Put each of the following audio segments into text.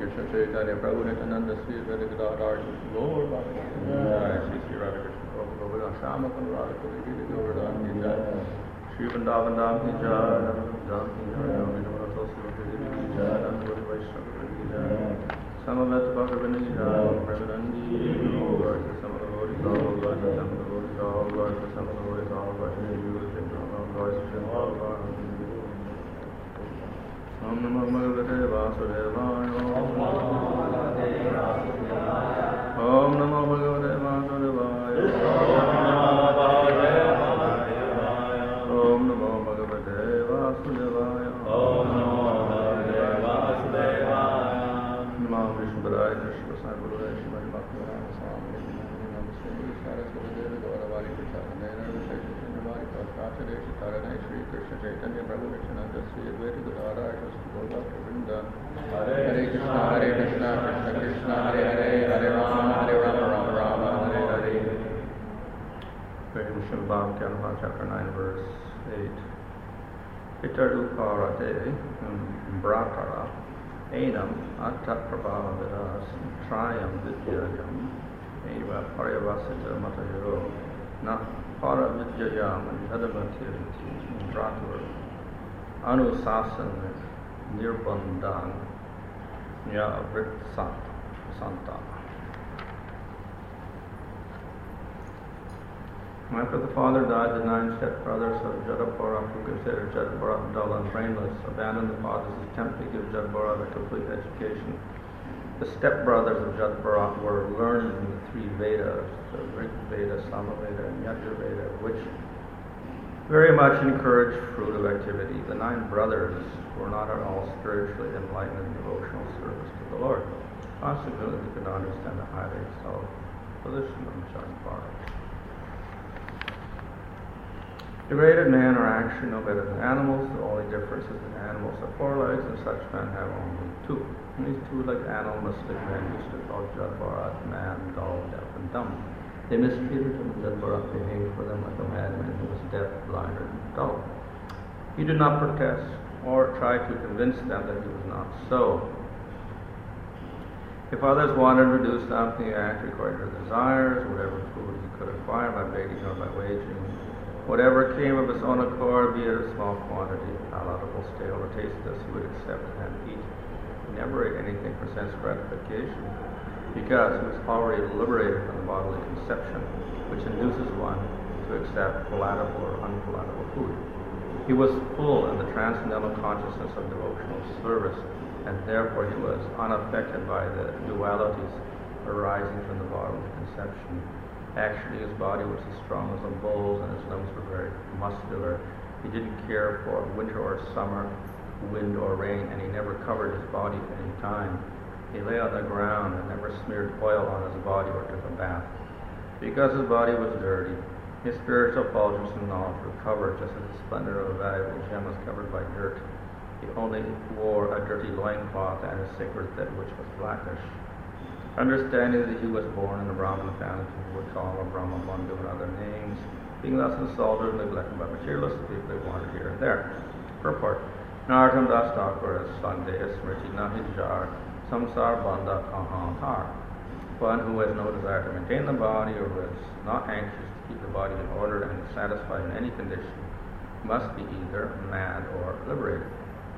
Krishna Chaitanya Prabhu Nityananda Sri Advaita Gadadhar Gaur Bhakti Sri Sri Radha Krishna Prabhu Govardhan Shama Kundra Kundra Govardhan Ki Jai Shri Vrindavan Dham Ki Jai Dham Ki Jai Namo Tulsi Ki Jai Namo Vaishnava Ki Jai Samavat Bhagavan Ki Jai Premanandi Lord Samadhi Lord Samadhi Lord Samadhi Lord Om Namo Bhagavate Vasudevaya Om Namo Bhagavate Vasudevaya Om Namo Bhagavate Vasudevaya Om Namo Bhagavate Vasudevaya Namo Vishnupadaya Nishya Sai Guruvaya Shrimati Bhaktivedanta Swami Namaste Saraswati Devi Gauravani Prasadana Vishesha Sundari Prasadadeshi Tarane Shri Krishna Chaitanya Prabhu Nityananda Sri Advaita Gadadhar Hare Krishna, Krishna Krishna, Hare Hare, Hare Rama, Rama Rama, Hare Hare. Srimad Bhagavatam, chapter 9, verse 8. Itar uparate bratara enam attat prabhava vidas triam vidyayam eva paryavasita matayaro na para vidyayam yadamatirti bratur anusasan nirbandhan ya avrit santa. After the father died, the 9 stepbrothers of Jadabharat, who considered Jadabharat dull and brainless, abandoned the father's attempt to give Jadabharat a complete education. The stepbrothers of Jadabharat were learned in the 3 Vedas, the Rig Veda, Samaveda, and Yajurveda, which very much encouraged fruitive activity. The 9 brothers were not at all spiritually enlightened in devotional service to the Lord. Consequently, they could not understand the highly exalted position of Jadabharat. Degraded men are actually no better than animals. The only difference is that animals have 4 legs and such men have only 2. And these 2-legged animalistic men used to call Jadabharat man, dull, deaf, and dumb. They mistreated him, and Jadabharat behaved for them like a madman who was deaf, blind, and dull. He did not protest or try to convince them that he was not so. If others wanted to do something, he acted according to their desires, whatever food he could acquire by begging or by waging. Whatever came of his own accord, be it a small quantity, palatable, stale, or tasteless, he would accept and eat. He never ate anything for sense gratification, because he was already liberated from the bodily conception, which induces one to accept palatable or unpalatable food. He was full in the transcendental consciousness of devotional service, and therefore he was unaffected by the dualities arising from the bodily conception. Actually, his body was as strong as a bull's, and his limbs were very muscular. He didn't care for winter or summer, wind or rain, and he never covered his body at any time. He lay on the ground and never smeared oil on his body or took a bath. Because his body was dirty, his spiritual effulgence and knowledge were covered, just as the splendor of a valuable gem was covered by dirt. He only wore a dirty loincloth and his sacred thread, which was blackish. Understanding that he was born in a Brahmin family, people would call him a Brahma Bandhu and other names, being thus insulted and neglected by materialists, people they wanted here and there. Purport. Nartam Das Thakur as Sandeha Smriti Nahijar Samsar Bandha Kahantar. One who has no desire to maintain the body or who is not anxious to keep the body in order and is satisfied in any condition must be either mad or liberated.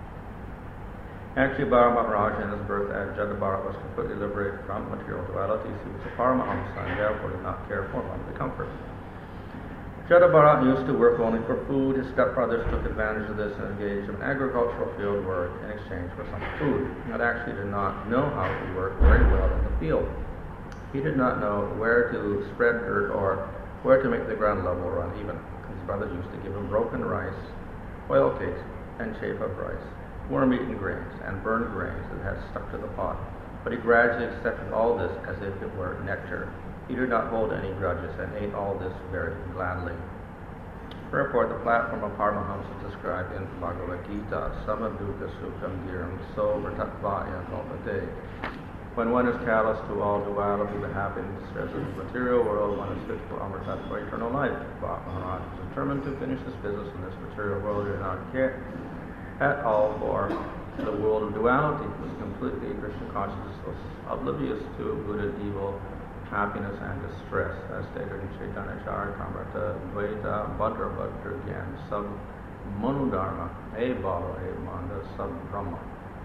Actually, Bharama Maharaj in his birth as Jadabharat was completely liberated from material dualities. He was a Paramahamsa and therefore did not care for bodily comfort. Jadabharat used to work only for food. His stepbrothers took advantage of this and engaged in agricultural field work in exchange for some food. But actually did not know how to work very well in the field. He did not know where to spread dirt or where to make the ground level or uneven. His brothers used to give him broken rice, oil cakes, and chaff of rice, worm-eaten grains, and burned grains that had stuck to the pot. But he gradually accepted all this as if it were nectar. He did not hold any grudges and ate all this very gladly. Report, the platform of Paramahamsa is described in Bhagavad Gita, Samaduka Sukham Giram So Vrtatvaya Kalpate. When one is callous to all duality, the happiness of the material world, one is fit for Amritattva, eternal life. Bharat Maharaj was determined to finish his business in this material world. He did not care at all for the world of duality. He was completely, Krishna consciousness was oblivious to good and evil, happiness and distress, as stated in Chaitanya Charitamrita, Dvaita, Bhadra Bhadra Gyan, Sab Manudharma, A Bhava, A Manda, Sab Brahma.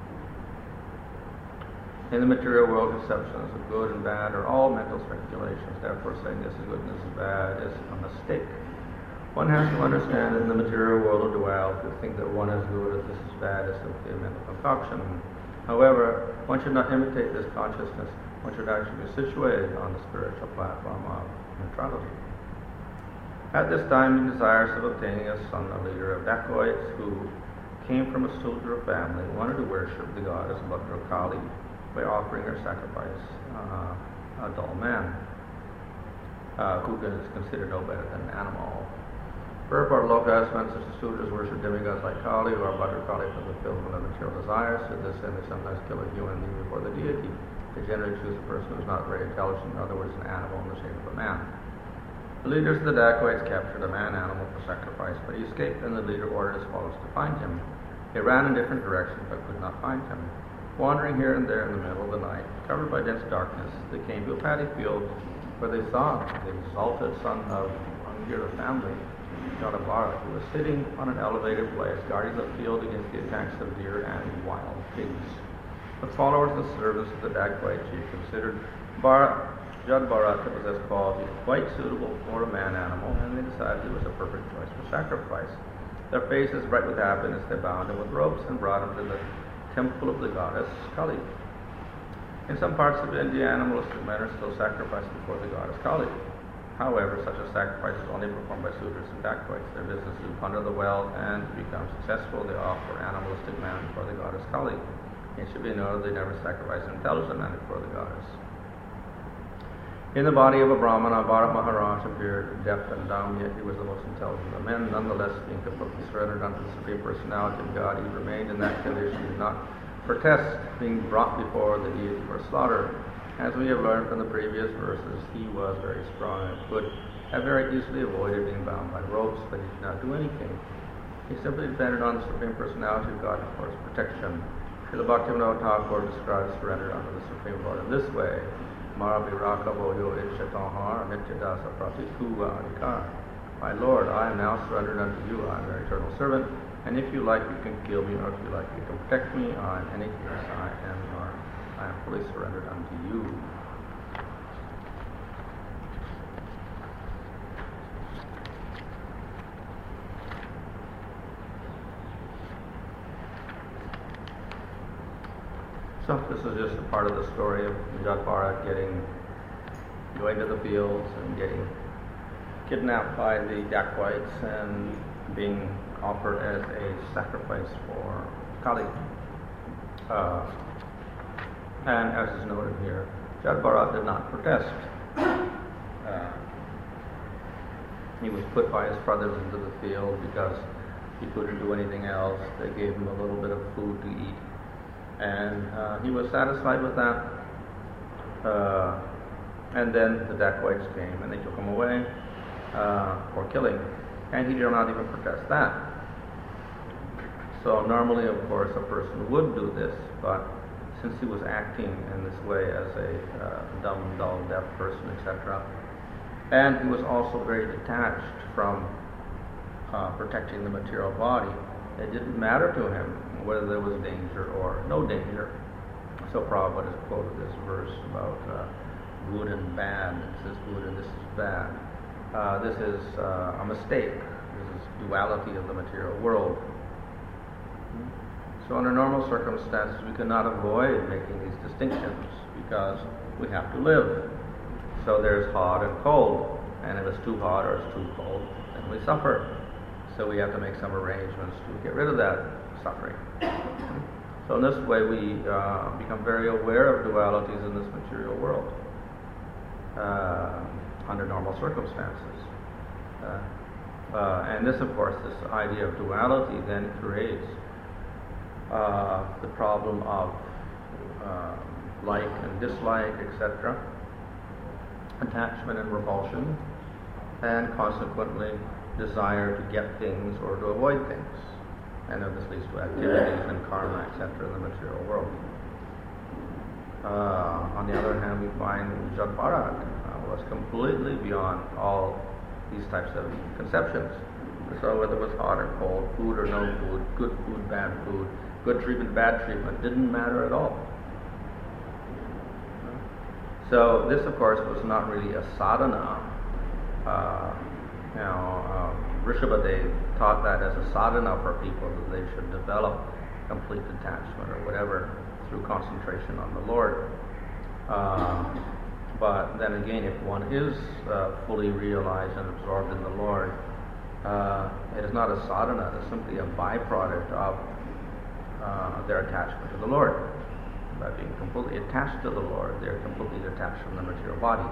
In the material world, conceptions of good and bad are all mental speculations. Therefore, saying this is good and this is bad is a mistake. One has to understand in the material world of duality, to think that one is good and this is bad is simply a mental concoction. However, one should not imitate this consciousness. One should actually be situated on the spiritual platform of neutrality. At this time, he desires of obtaining a son, a leader of dacoits, who came from a Sudra family, wanted to worship the goddess Bhadrakali by offering her sacrifice, a dull man, who is considered no better than an animal. Purport Lokas, when such Sudras worship demigods like Kali or Bhadrakali for the fulfillment of material desires, to this end they sometimes kill a human being before the deity. They generally choose a person who is not very intelligent, in other words, an animal in the shape of a man. The leaders of the dacoits captured a man-animal for sacrifice, but he escaped, and the leader ordered his followers to find him. They ran in different directions, but could not find him. Wandering here and there in the middle of the night, covered by dense darkness, they came to a paddy field where they saw the exalted son of Angira family, Jadabara, who was sitting on an elevated place, guarding the field against the attacks of deer and wild pigs. The followers and servants of the dacoit chief considered Jadabara to possess qualities quite suitable for a man-animal, and they decided he was a perfect choice for sacrifice. Their faces bright with happiness, they bound him with ropes and brought him to the temple of the goddess Kali. In some parts of India, animalistic men are still sacrificed before the goddess Kali. However, such a sacrifice is only performed by Sudras and dacoits. Their business is to plunder the wealth, and to become successful, they offer animalistic man before the goddess Kali. It should be noted they never sacrifice an intelligent man before the goddess. In the body of a Brahmana, Bharat Maharaj appeared deaf and dumb, yet he was the most intelligent of men. Nonetheless, being completely surrendered unto the Supreme Personality of God, he remained in that condition, did not protest being brought before the deity for slaughter. As we have learned from the previous verses, he was very strong and could have very easily avoided being bound by ropes, but he did not do anything. He simply depended on the Supreme Personality of God for his protection. Srila Bhaktivinoda Thakur describes surrender unto the Supreme Lord in this way: Mara viraka voyo ichatohar nityadasa pratikuva adhikar. My Lord, I am now surrendered unto you. I am your eternal servant, and if you like, you can kill me, or if you like, you can protect me. In any case, I am fully surrendered unto you. So this is just a part of the story of Jadabara going to the fields and getting kidnapped by the dacoits and being offered as a sacrifice for Kali. And as is noted here, Jadabara did not protest. He was put by his brothers into the field because he couldn't do anything else. They gave him a little bit of food to eat, and he was satisfied with that. And then the dacoits came and they took him away for killing, and he did not even protest that. So normally, of course, a person would do this, but since he was acting in this way as a dumb, dull, deaf person, etc., and he was also very detached from protecting the material body, it didn't matter to him whether there was danger or no danger. So Prabhupada has quoted this verse about good and bad. This is good and this is bad. This is a mistake. This is duality of the material world. So under normal circumstances, we cannot avoid making these distinctions because we have to live. So there's hot and cold, and if it's too hot or it's too cold, then we suffer. So we have to make some arrangements to get rid of that suffering. So in this way, we become very aware of dualities in this material world under normal circumstances. And this, of course, this idea of duality then creates the problem of like and dislike, etc., attachment and repulsion, and consequently desire to get things or to avoid things. And this leads to activities and karma, etc., in the material world. On the other hand, we find Jat Bharat was completely beyond all these types of conceptions. So whether it was hot or cold, food or no food, good food, bad food, good treatment, bad treatment, didn't matter at all. So this, of course, was not really a sadhana. Rishabhadev taught that as a sadhana for people, that they should develop complete detachment or whatever through concentration on the Lord. But then again, if one is fully realized and absorbed in the Lord, it is not a sadhana, it is simply a byproduct of their attachment to the Lord. By being completely attached to the Lord, they are completely detached from the material body.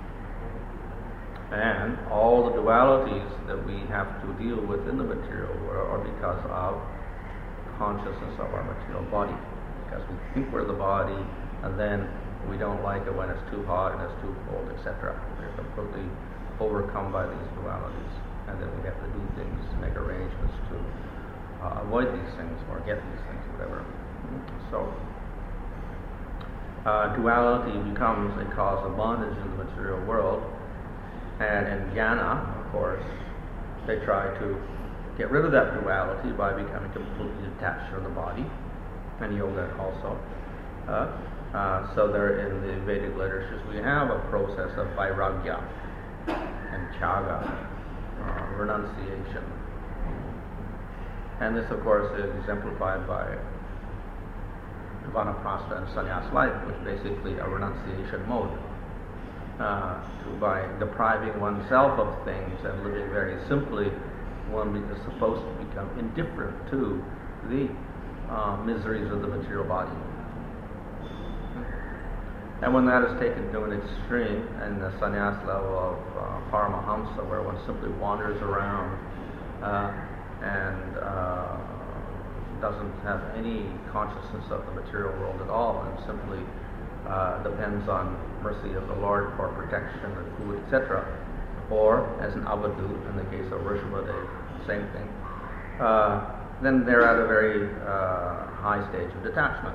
And all the dualities that we have to deal with in the material world are because of consciousness of our material body. Because we think we're the body, and then we don't like it when it's too hot and it's too cold, etc. We're completely overcome by these dualities. And then we have to do things, make arrangements to avoid these things or get these things, whatever. So, duality becomes a cause of bondage in the material world. And in jnana, of course, they try to get rid of that duality by becoming completely detached from the body, and yoga also. So there in the Vedic literatures we have a process of vairagya and tyaga, renunciation. And this, of course, is exemplified by vanaprastha and sannyas life, which is basically a renunciation mode. By depriving oneself of things and living very simply, one is supposed to become indifferent to the miseries of the material body. And when that is taken to an extreme, and the sannyas level of paramahamsa, where one simply wanders around and doesn't have any consciousness of the material world at all, and simply depends on mercy of the Lord for protection and food, etc. Or as an avadut, in the case of Rishabhadev, same thing. Then they're at a very high stage of detachment.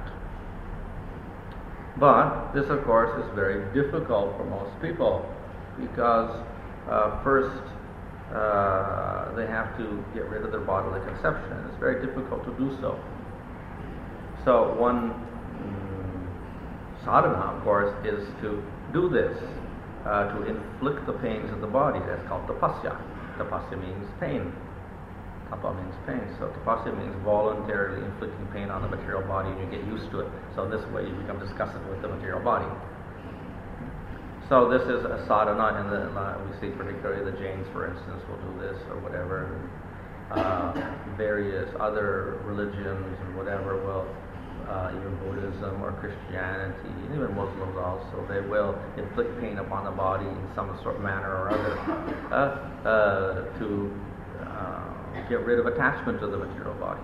But this, of course, is very difficult for most people because first they have to get rid of their bodily conception, and it's very difficult to do so. So one sadhana, of course, is to do this, to inflict the pains of the body. That's called tapasya. Tapasya means pain. Tapa means pain. So tapasya means voluntarily inflicting pain on the material body, and you get used to it. So this way you become disgusted with the material body. So this is a sadhana, and we see particularly the Jains, for instance, will do this or whatever. Various other religions and whatever will, even Buddhism or Christianity, and even Muslims also, they will inflict pain upon the body in some sort of manner or other to get rid of attachment to the material body.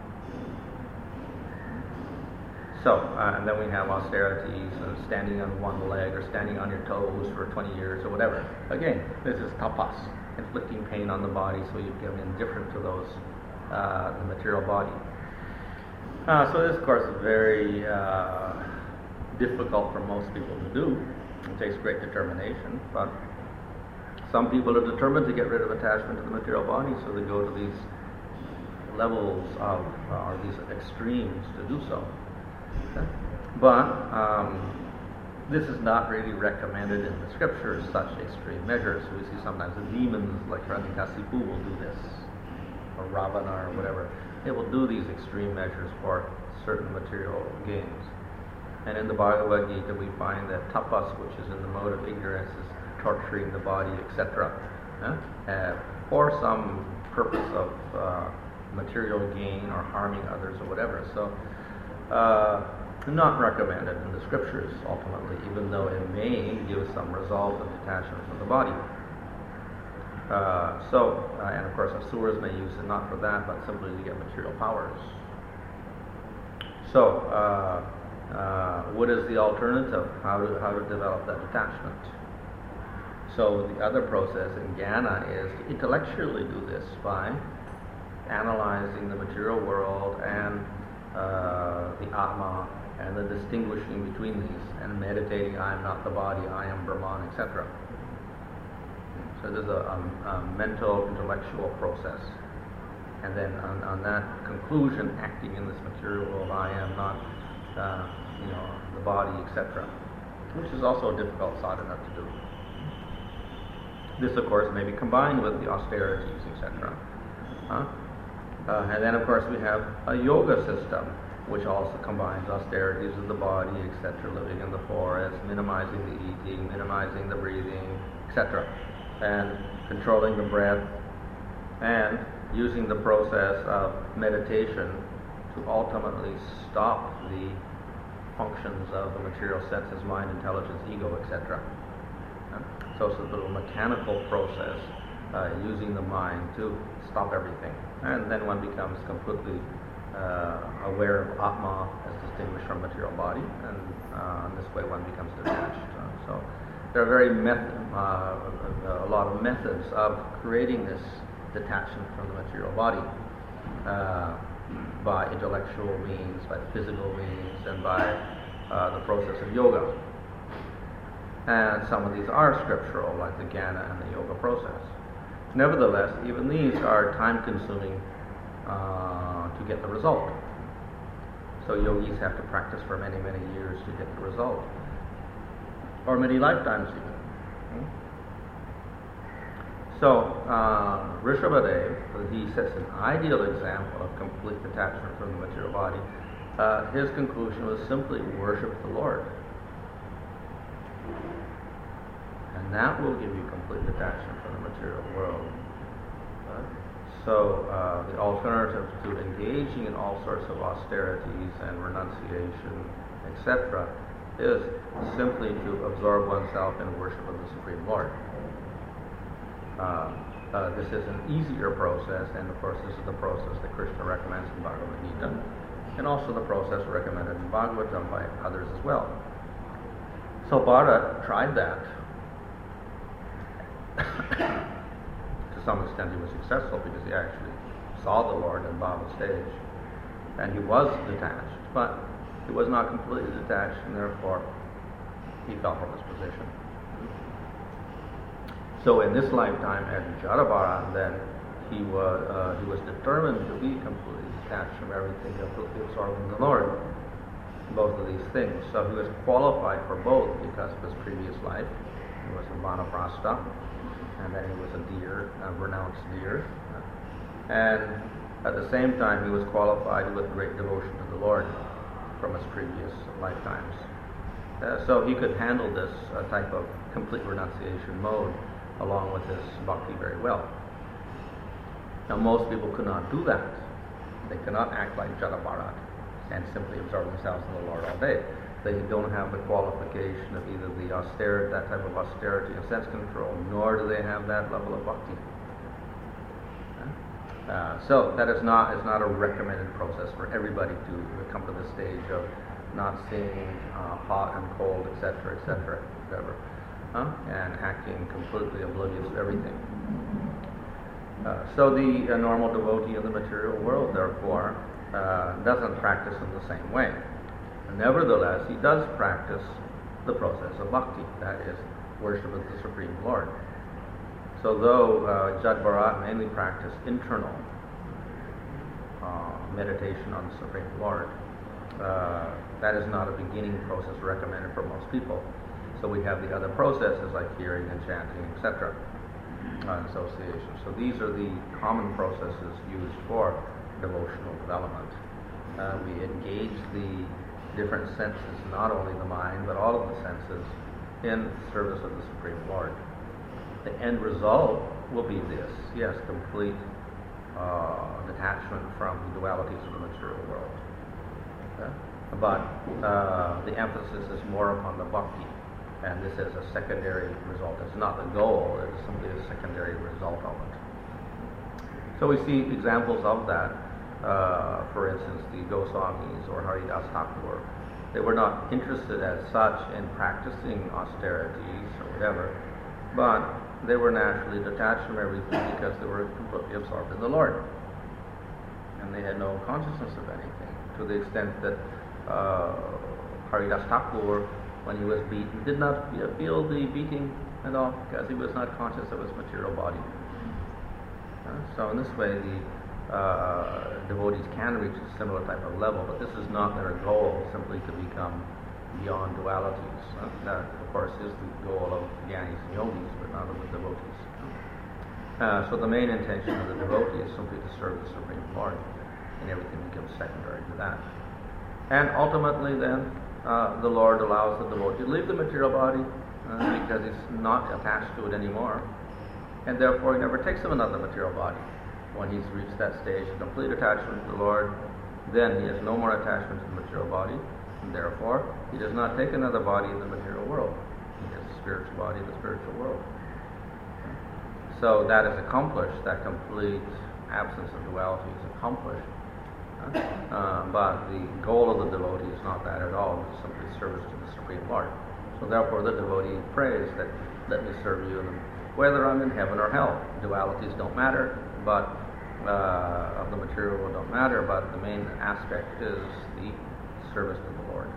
So, and then we have austerities, standing on one leg or standing on your toes for 20 years or whatever. Again, this is tapas, inflicting pain on the body so you become indifferent to those, the material body. So this, of course, is very difficult for most people to do. It takes great determination, but some people are determined to get rid of attachment to the material body, so they go to these levels of, or these extremes to do so. But this is not really recommended in the scriptures, such extreme measures. We see sometimes the demons, like Hiranyakasipu, will do this, or Ravana, or whatever. They will do these extreme measures for certain material gains. And in the Bhagavad Gita, we find that tapas, which is in the mode of ignorance, is torturing the body, etc., for some purpose of material gain or harming others or whatever. So, not recommended in the scriptures, ultimately, even though it may give some result of detachment from the body. And of course, asuras may use it not for that, but simply to get material powers. So, what is the alternative? How to develop that detachment? So the other process in jnana is to intellectually do this by analyzing the material world and the Atma and the distinguishing between these, and meditating, I am not the body, I am Brahman, etc. So there's a mental, intellectual process. And then on that conclusion, acting in this material world, I am not, the body, etc. Which is also a difficult sadhana to do. This, of course, may be combined with the austerities, etc. And then, of course, we have a yoga system, which also combines austerities of the body, etc., living in the forest, minimizing the eating, minimizing the breathing, etc., and controlling the breath, and using the process of meditation to ultimately stop the functions of the material senses, mind, intelligence, ego, etc. So it's a little mechanical process using the mind to stop everything. And then one becomes completely aware of Atma as distinguished from material body, and in this way one becomes detached. So there are a lot of methods of creating this detachment from the material body by intellectual means, by physical means, and by the process of yoga. And some of these are scriptural, like the Jnana and the yoga process. Nevertheless, even these are time-consuming to get the result. So yogis have to practice for many, many years to get the result, or many lifetimes even. So Rishabhadev, he sets an ideal example of complete detachment from the material body. His conclusion was simply worship the Lord, and that will give you complete detachment from the material world. So the alternative to engaging in all sorts of austerities and renunciation, etc., is simply to absorb oneself in worship of the Supreme Lord. This is an easier process, and of course this is the process that Krishna recommends in Bhagavad Gita, and also the process recommended in Bhagavatam by others as well. So Bharat tried that. To some extent he was successful because he actually saw the Lord in Bhava stage, and he was detached, but he was not completely detached, and therefore he fell from his position. So in this lifetime at Jadabharat, then he was determined to be completely detached from everything, completely absorbed in the Lord, both of these things. So he was qualified for both because of his previous life. He was a Vanaprastha, and then he was a deer, a renounced deer. And at the same time, he was qualified with great devotion to the Lord from his previous lifetimes. So he could handle this type of complete renunciation mode along with his bhakti very well. Now most people could not do that. They cannot act like Jadabharat and simply absorb themselves in the Lord all day. They don't have the qualification of either that type of austerity and sense control, nor do they have that level of bhakti. So that is not a recommended process for everybody to come to the stage of not seeing hot and cold, etc., whatever, and acting completely oblivious to everything. So the normal devotee in the material world, therefore, doesn't practice in the same way. Nevertheless, he does practice the process of bhakti, that is, worship of the Supreme Lord. So though Jadabharat mainly practiced internal meditation on the Supreme Lord, that is not a beginning process recommended for most people. So we have the other processes like hearing and chanting, etc., association. So these are the common processes used for devotional development. We engage the different senses, not only the mind, but all of the senses, in service of the Supreme Lord. The end result will be this, yes, complete detachment from the dualities of the material world. Okay? But the emphasis is more upon the bhakti, and this is a secondary result. It's not the goal, it's simply a secondary result of it. So we see examples of that. For instance, the Goswamis or Haridas Thakur, they were not interested as such in practicing austerities or whatever, but they were naturally detached from everything because they were completely absorbed in the Lord. And they had no consciousness of anything, to the extent that Haridas Thakur, when he was beaten, did not feel the beating at all because he was not conscious of his material body. So in this way, the devotees can reach a similar type of level, but this is not their goal, simply to become beyond dualities. That, of course, is the goal of Gyanis and Yogis, but not of the devotees. So the main intention of the devotee is simply to serve the Supreme Lord, and everything becomes secondary to that. And ultimately then, the Lord allows the devotee to leave the material body because he's not attached to it anymore, and therefore he never takes up another material body. When he's reached that stage of complete attachment to the Lord, then he has no more attachment to the material body, and therefore he does not take another body in the material world. He has a spiritual body in the spiritual world. So that is accomplished, that complete absence of duality is accomplished. But the goal of the devotee is not that at all, it's simply service to the Supreme Lord. So therefore the devotee prays that, let me serve you, whether I'm in heaven or hell. Dualities don't matter, but of the material world don't matter, but the main aspect is the service to the Lord.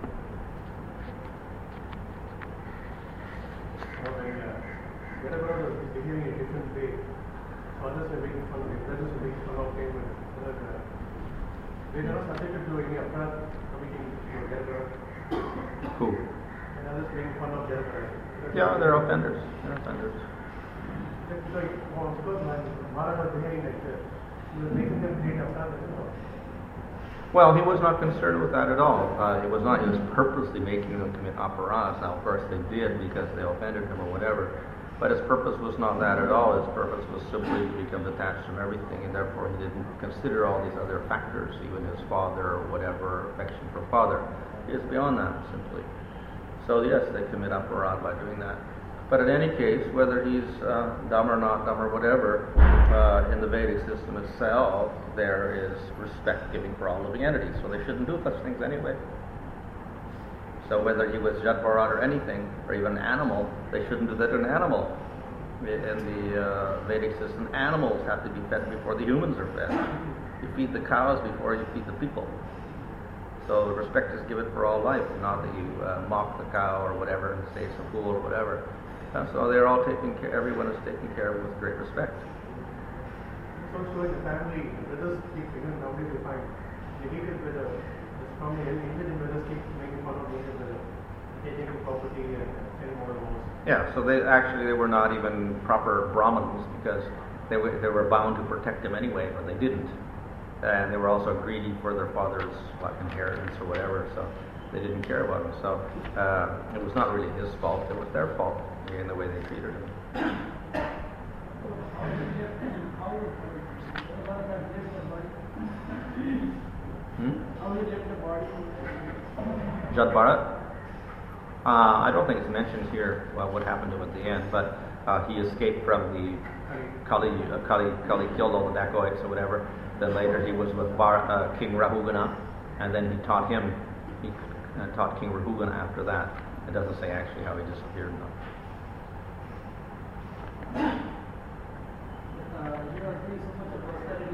Whenever I was behaving in a different way, others were making fun of me, brothers were making fun of me, but they are not subjected to any apart committing whatever. Who? And others making fun of their. Yeah, they're offenders. They're offenders. So, of course, Maharaj was behaving like this. He was making them create apart. Well, he was not concerned with that at all. He was purposely making them commit aparadhas. Now, of course, they did because they offended him or whatever. But his purpose was not that at all. His purpose was simply to become detached from everything, and therefore he didn't consider all these other factors, even his father or whatever, affection for father. He is beyond that, simply. So yes, they commit aparadha by doing that. But in any case, whether he's dumb or not dumb or whatever, in the Vedic system itself, there is respect giving for all living entities. So they shouldn't do such things anyway. So whether he was Jat Bharat or anything, or even an animal, they shouldn't do that to an animal. In the Vedic system, animals have to be fed before the humans are fed. You feed the cows before you feed the people. So respect is given for all life, not that you mock the cow or whatever and say it's a fool or whatever. So they're all taken care. Everyone is taken care of with great respect. So in the family, brothers keep, nowadays we find the hated brother, the strongly hated brothers keep making fun of the hated brother, taking the property and selling more laws. Yeah, so they were not even proper Brahmins because they were bound to protect him anyway, but they didn't. And they were also greedy for their father's inheritance or whatever, so they didn't care about him. So it was not really his fault, it was their fault in the way they treated him. Jat Bharat? I don't think it's mentioned here what happened to him at the end, but he escaped from the Kali killed all the dacoits or whatever. Then later he was with King Rahugana, and then he taught King Rahugana after that. It doesn't say actually how he disappeared, though. You are doing so much of austerity,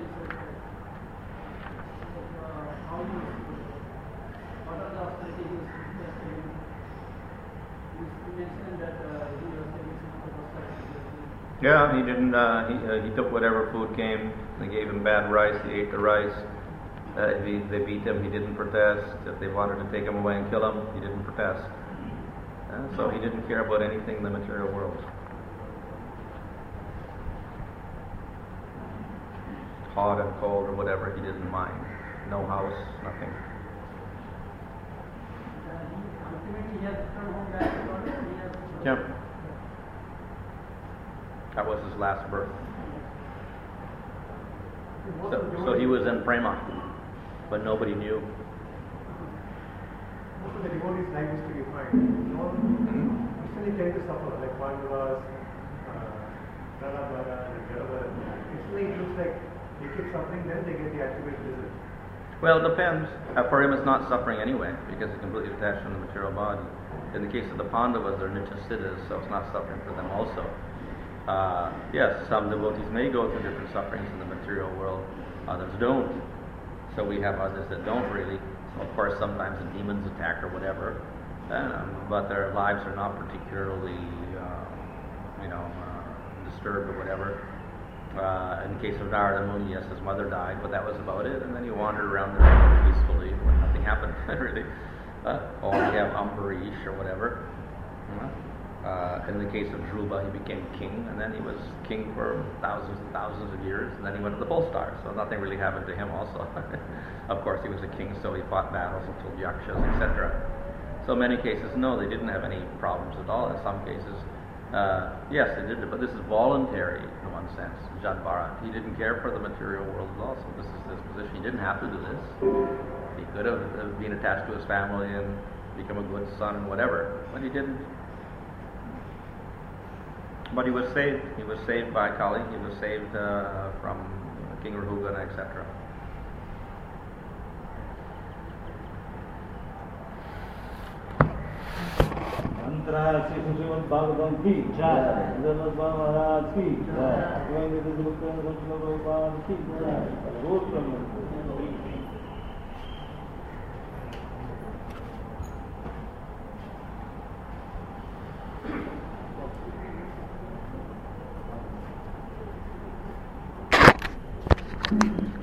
what are the austerities you mentioned that he was doing so much of austerity? Yeah, he didn't. He took whatever food came. They gave him bad rice. He ate the rice. If they beat him, he didn't protest. If they wanted to take him away and kill him, he didn't protest. So he didn't care about anything in the material world. Hot and cold or whatever, he didn't mind. No house, nothing. Ultimately, he has come home back to God. Yeah. That was his last birth. So he was in prema, but nobody knew. Most of the devotees like this to be fine. Usually tend to suffer, like Pandavas, Pranabhara, and Garavara. Usually it looks like they keep suffering, then they get the ultimate result. Well, it depends. For him, it's not suffering anyway, because he's completely detached from the material body. In the case of the Pandavas, they're Nityasiddhas, so it's not suffering for them also. Yes, some devotees may go through different sufferings in the material world, others don't. So we have others that don't really Of course, sometimes the demons attack or whatever, but their lives are not particularly, disturbed or whatever. In the case of Narada Muni, yes, his mother died, but that was about it. And then he wandered around the jungle peacefully when nothing happened, really. Or we have Ambarish or whatever. In the case of Dhruva, he became king, and then he was king for thousands and thousands of years, and then he went to the pole star, so nothing really happened to him also. Of course, he was a king, so he fought battles and killed yakshas, etc. So in many cases, no, they didn't have any problems at all. In some cases, yes, they did, but this is voluntary in one sense. Jad Bharat, he didn't care for the material world at all, so this is his position. He didn't have to do this. He could have been attached to his family and become a good son and whatever, but he didn't. But he was saved. He was saved by Kali. He was saved from King Rahugana, etc. अंतराय श्री श्रीमद् भागवतम की जय, जगन्नाथ महाराज की जय, गोविंद प्रभुपाद की जय, बहुत प्रणाम।